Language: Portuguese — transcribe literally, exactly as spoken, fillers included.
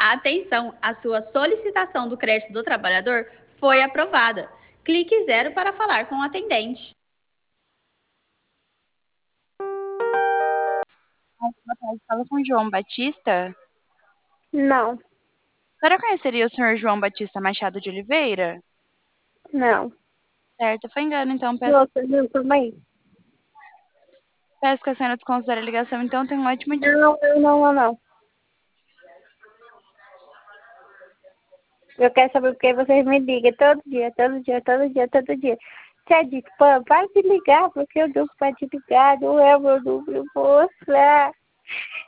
Atenção, a sua solicitação do crédito do trabalhador foi aprovada. Clique zero para falar com o atendente. Boa tarde, fala com o João Batista. Não, A senhora conheceria o senhor João Batista Machado de Oliveira? não. Certo, foi engano, então peço, Nossa, não, calma aí. peço que a senhora desconsidere a ligação, então tenha um ótimo dia. Não, não, não, não, não. Eu quero saber porque vocês me ligam todo dia, todo dia, todo dia, todo dia. Tia Dick, pô, para de ligar, porque eu dou para te ligar, não é o meu número, moça.